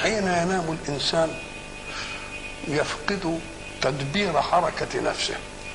حين ينام الإنسان يفقد تدبير حركة نفسه.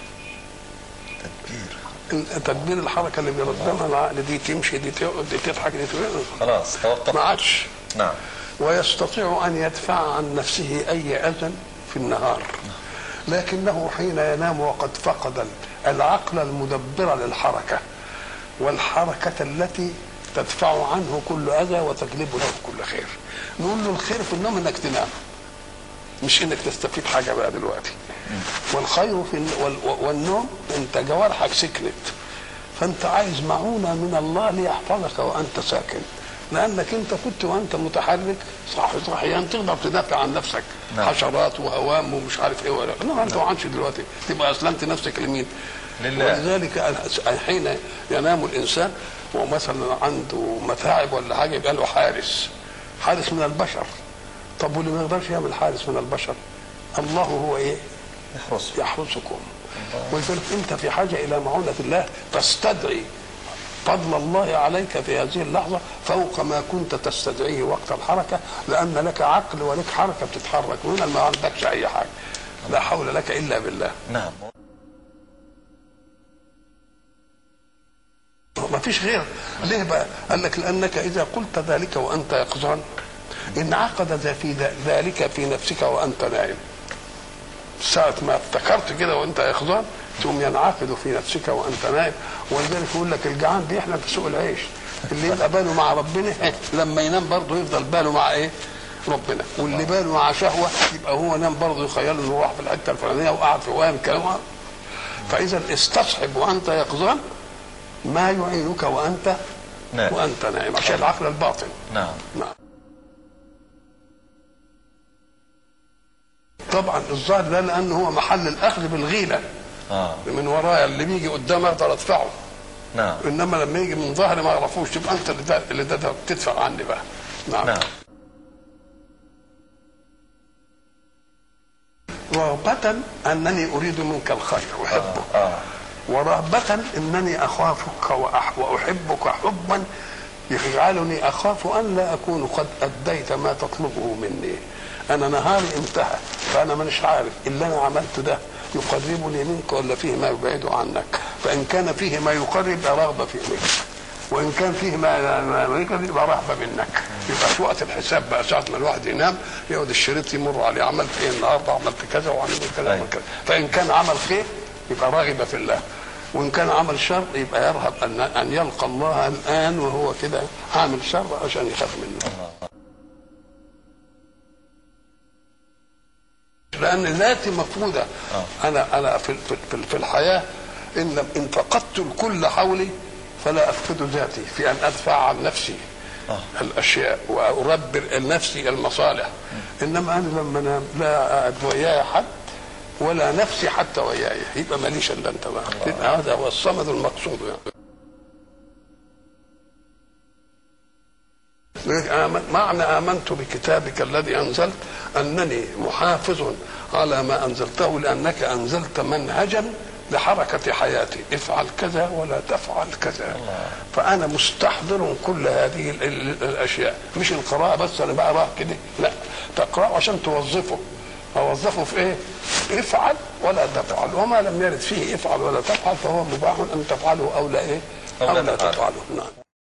تدبير الحركة اللي بيردمها العقل، دي تمشي دي تقعد دي تضحك دي خلاص توقف، ما عادش. نعم. ويستطيع أن يدفع عن نفسه أي أذى في النهار، لكنه حين ينام وقد فقد العقل المدبر للحركة والحركة التي تدفع عنه كل أذى وتجلب له كل خير. نقول له الخير في النوم انك تنام، مش انك تستفيد حاجة بقى دلوقتي. والخير في والنوم انت جوارحك سكنت، فانت عايز معونة من الله ليحفظك وانت ساكن، لانك انت كنت وانت متحرك صحيان تقدر تدافع عن نفسك. نعم. حشرات وهوام ومش عارف ايه ولا لا، انت ما عادش دلوقتي، تبقى اسلمت نفسك لمين؟ لله. ولذلك حين ينام الانسان ومثلا عنده متاعب ولا حاجه يبقى له حارس من البشر. طب واللي ما يقدرش يعمل حارس من البشر؟ الله هو ايه؟ يحرسكم. ولذلك انت في حاجه الى معونه الله، تستدعي فضل الله عليك في هذه اللحظه فوق ما كنت تستدعيه وقت الحركه، لان لك عقل ولك حركه بتتحرك، وهنا ما عندكش اي حاجه، لا حول لك الا بالله. نعم. ما فيش غير. ليه بقى؟ قال لك لانك اذا قلت ذلك وانت يقظان انعقد في ذلك في نفسك وانت نائم. ساعة ما افتكرت كده وانت يقظان تقوم ينعقد في نفسك وانت نائم. ولذلك يقول لك الجعان بيحلم في سوق العيش، اللي يبقى باله مع ربنا لما ينام برضه يفضل باله مع ايه؟ ربنا. واللي باله مع شهوه يبقى هو نام برضه يخيل انه راح في الحته الفلانيه وقعد في وهم كلام. فاذا استصحب وانت يقظان ما يعينك وانت نائم، عشان العقل الباطن. نعم. نعم. طبعا الظاهر ده لانه هو محل الاخذ بالغيله. من ورايا اللي بيجي قدام اقدر ادفعه. نعم. انما لما يجي من ظهري ما اعرفوش، تبقى انت اللي تدفع عني بقى. نعم. رغبة انني اريد منك الخير واحبك، ورهبة انني اخافك واحبك حبا يجعلني اخاف ان لا اكون قد اديت ما تطلبه مني. انا نهاري انتهى، فانا مش عارف اللي انا عملته ده يقربني منك ولا فيه ما يبعد عنك. فان كان فيه ما يقرب يبقى رغبه في منك، وان كان فيه ما يقرب يبقى رهبه منك. يبقى في وقت الحساب بقى ساعه ما الواحد ينام يقعد الشريط يمر عليه، عملت ايه النهارده؟ عملت كذا وعملت كذا وعملت كذا. فان كان عمل خير يبقى راغب في الله، وان كان عمل شر يبقى يرهب ان يلقى الله الان وهو كده عامل شر عشان يخاف منه. لان ذاتي مفقوده. انا في الحياه ان فقدت الكل حولي فلا افقد ذاتي في ان ادفع عن نفسي الاشياء واربر نفسي المصالح. انما انا لما انام لا وياي حد ولا نفسي حتى وياي، يبقى ماليش الا انت بقى. يبقى هذا هو الصمد المقصود يعني. معنى آمنت بكتابك الذي أنزلت أنني محافظ على ما أنزلته، لأنك أنزلت منهجا لحركة حياتي، افعل كذا ولا تفعل كذا. فأنا مستحضر كل هذه الأشياء، مش القراءة بس أنا بقرأ كده، لا، تقرأ عشان توظفه. أوظفه في إيه؟ افعل ولا تفعل، وما لم يرد فيه افعل ولا تفعل فهو مباح أن تفعله أو لا إيه؟ أو لا تفعله. نعم.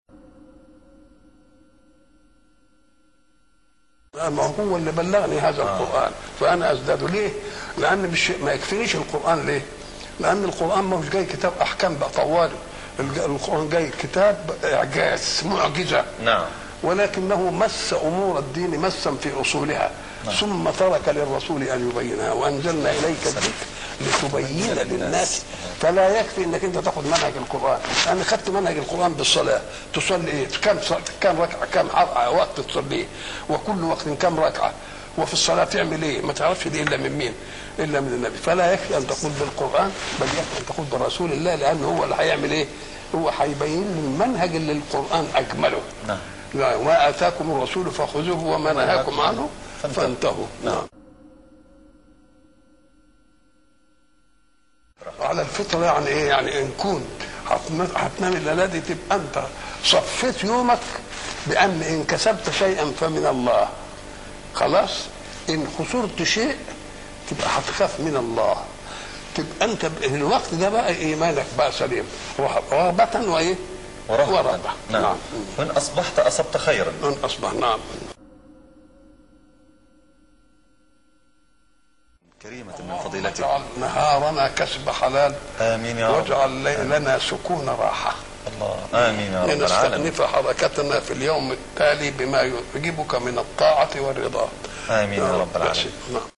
ما هو اللي بلغني هذا القرآن، فأنا أزداد. ليه؟ لأن مش ما يكفينيش القرآن. ليه؟ لأن القرآن ما هوش جاي كتاب أحكام بقى طوال، القرآن جاي كتاب إعجاز، معجزة. نعم. ولكنه مس أمور الدين مسا في أصولها. نعم. ثم ترك للرسول أن يبينها، وأنزلنا إليك الذكر لتبين للناس. فلا يكفي انك انت تاخذ منهج القران. انا خدت منهج القران بالصلاه، تصلي ايه؟ كم ركعه، كم وقت تصليه، وكل وقت كم ركعه، وفي الصلاه تعمل ايه؟ ما تعرفش دي الا من مين؟ الا من النبي. فلا يكفي ان تقول بالقران، بل يكفي ان تقول برسول الله، لانه هو اللي هيعمل ايه؟ هو هيبين المنهج اللي القران اجمله. نعم. وما اتاكم الرسول فخذوه وما نهاكم عنه فانتهوا. نعم. على الفطره يعني ايه؟ يعني ان كنت هتنام الليله دي تبقى انت صفيت يومك بان ان كسبت شيئا فمن الله، خلاص ان خسرت شيء تبقى هتخاف من الله، تبقى انت الوقت ده بقى ايمانك بقى سليم، رغبة وايه؟ ورهبة. نعم. وان اصبحت اصبت خيرا. ان اصبح. نعم. كريمة من فضيلتك. واجعل نهارنا كسب حلال. آمين يا رب. واجعل ليلنا سكون راحة. الله. آمين يا رب العالمين. لنستأنف حركتنا في اليوم التالي بما يعجبك من الطاعة والرضا. آمين يا رب العالمين. نعم.